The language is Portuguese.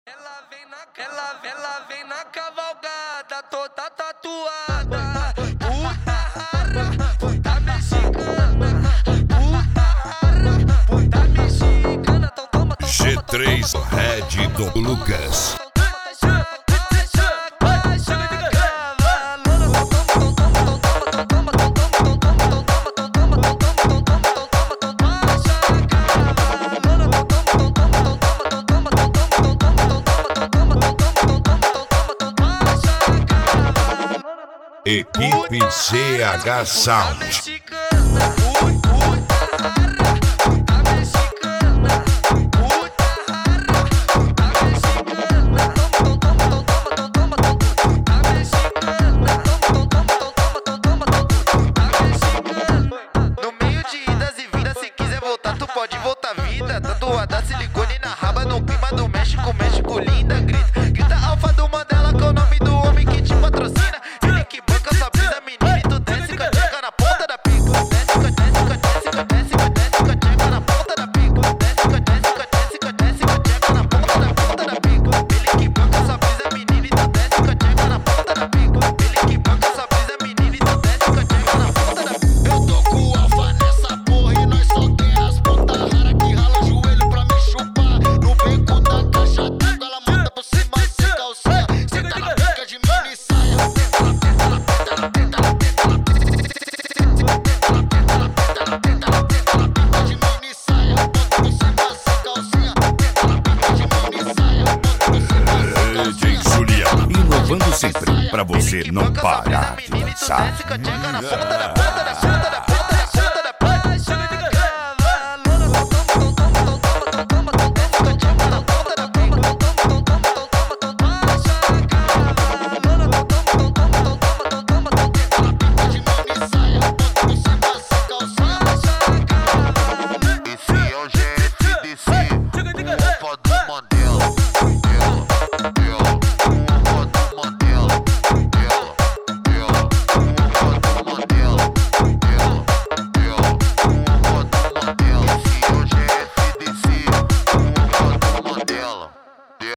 Ela vem na cavalgada, toda tatuada. Puta rara, puta mexicana. Puta rara, puta mexicana. Toma, G3 Red do Lucas. Equipe CH Sound. No meio de idas e vindas, se quiser voltar, tu pode voltar vida. Tatuada silicone na raba, no clima do México, México linda. Grita alfa do Mandela, que é o nome do homem que te patrocina. Ele que banca sua brisa, menina, e tu desce com a tcheca na ponta da pica. Desce com a tcheca na ponta da pica. Desce com a tcheca na ponta da pica. Ele que banca sua brisa, menina, e tu desce com a tcheca na ponta da pica. Ele que banca sua brisa, menina, e tu desce com a tcheca na ponta da pica. Eu tô com o alfa nessa porra e nós só quer as puta rara que rala joelho pra me chupar. No beco da caixa d'água ela monta por cima sem calcinha. Senta na pica de mini saia. Tenta na pica de mini saia. Bota por cima sem calcinha. Tenta na pica de mini saia. Bota por cima sem calcinha. DJ Juliano, inovando sempre pra você não parar de dançar. Desce com a tcheca na ponta da